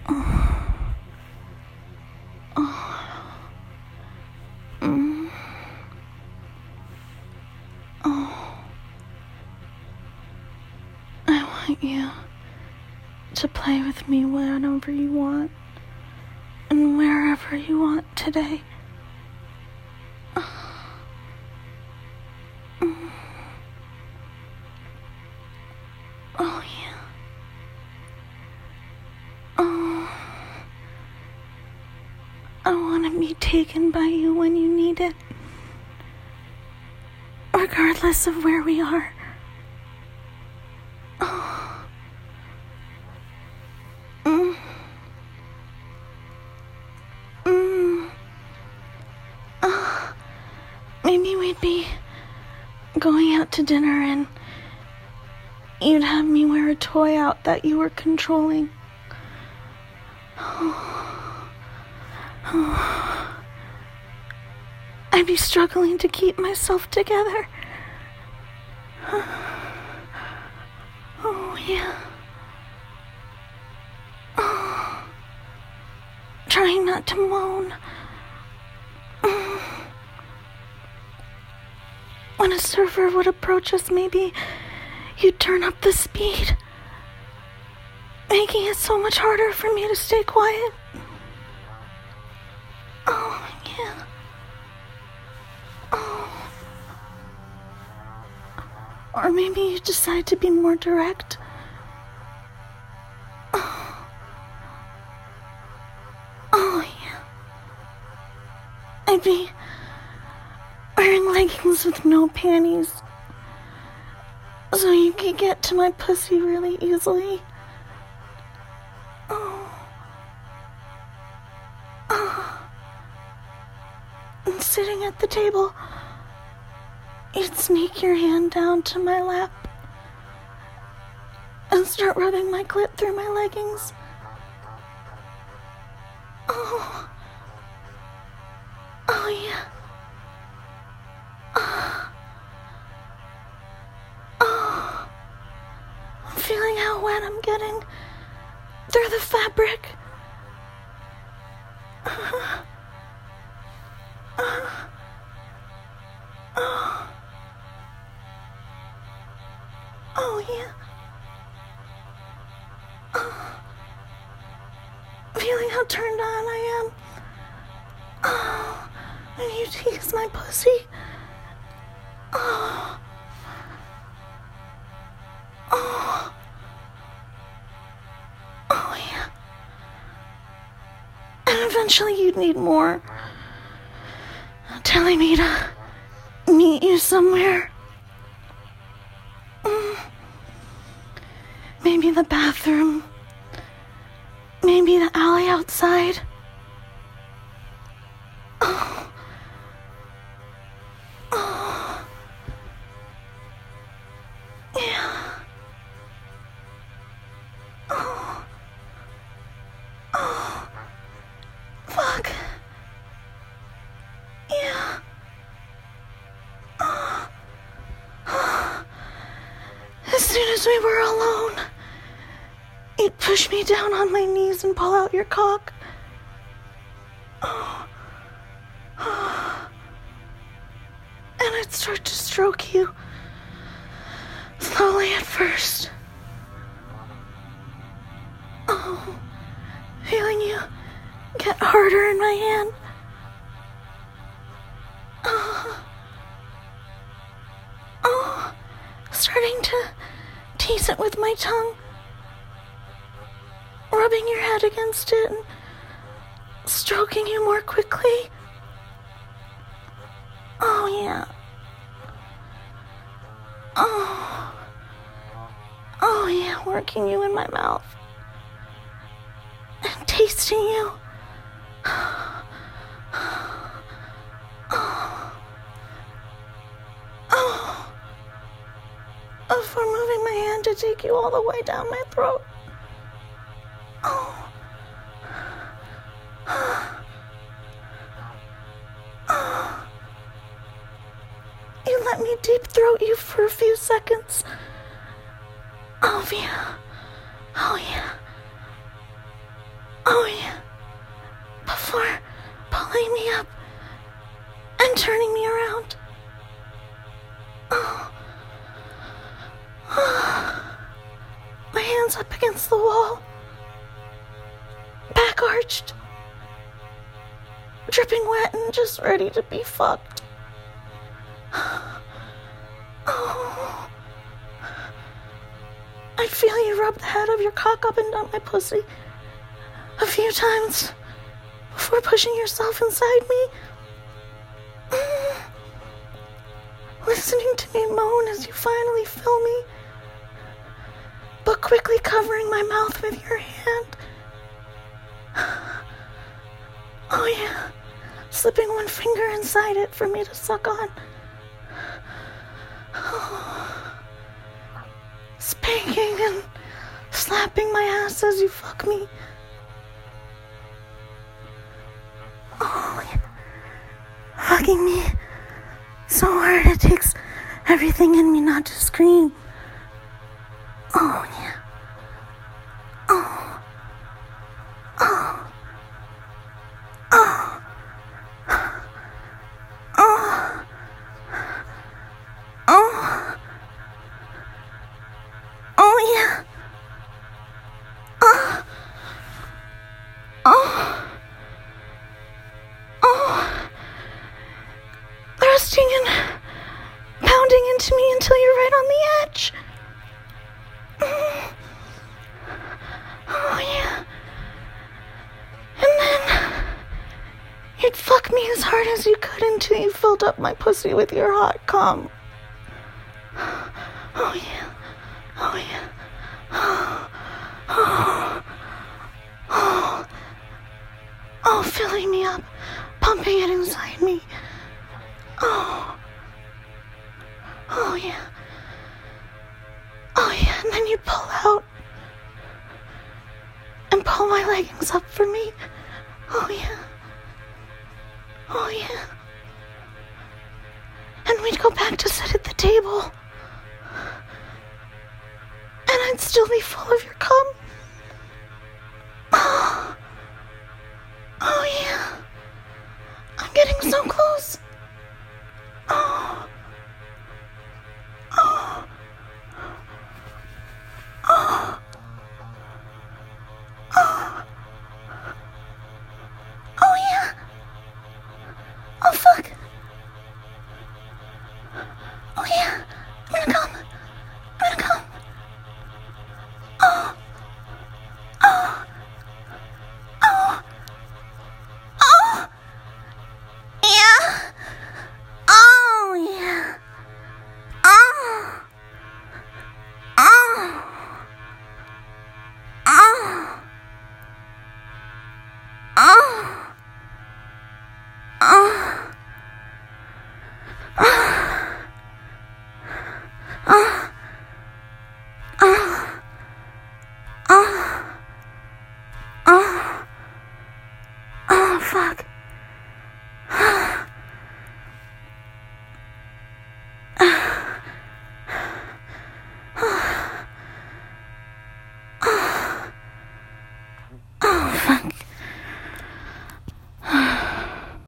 I want you to play with me whenever you want and wherever you want today. Oh, yeah. I want to be taken by you when you need it, regardless of where we are. Maybe we'd be going out to dinner and you'd have me wear a toy out that you were controlling. I'd be struggling to keep myself together. Oh, yeah. Trying not to moan. When a surfer would approach us, maybe you'd turn up the speed, making it so much harder for me to stay quiet. Oh, yeah. Oh. Or maybe you decide to be more direct. Oh, yeah. I'd be wearing leggings with no panties, so you could get to my pussy really easily. And sitting at the table, you'd sneak your hand down to my lap and start rubbing my clit through my leggings. Oh yeah. I'm feeling how wet I'm getting through the fabric. Oh yeah. Feeling how turned on I am. And you tease my pussy. Oh yeah. And eventually you'd need more. Telling me to meet you somewhere. Maybe the bathroom. Maybe the alley outside. Yeah. Fuck. Yeah. As soon as we were alone, you'd push me down on my knees and pull out your cock. And I'd start to stroke you, slowly at first. Feeling you get harder in my hand. Starting to tease it with my tongue, rubbing your head against it and stroking you more quickly. Oh yeah. Oh yeah, working you in my mouth and tasting you. Before moving my hand to take you all the way down my throat. You let me deep throat you for a few seconds. Oh yeah. Oh yeah. before pulling me up and turning me around. My hands up against the wall, back arched, dripping wet and just ready to be fucked. Oh. I feel you rub the head of your cock up and down my pussy a few times before pushing yourself inside me. Listening to me moan as you finally fill me, but quickly covering my mouth with your hand. Oh yeah, slipping one finger inside it for me to suck on. Spanking and slapping my ass as you fuck me. Oh yeah. Fucking me so hard it takes everything in me not to scream. Oh yeah. Oh. Oh. Oh. Oh. Oh. Oh yeah. Oh. Oh. Oh. Thrusting and pounding into me until you're right on the edge. Oh yeah. And then you'd fuck me as hard as you could until you filled up my pussy with your hot cum. Oh yeah. Oh yeah. Oh. Oh. Oh. Oh, filling me up, pumping it inside me. Oh. Oh yeah. Oh yeah, and then you pull out and pull my leggings up for me. Oh yeah. Oh yeah. And we'd go back to sit at the table. And I'd still be full of your cum. Oh. Oh yeah. I'm getting so close.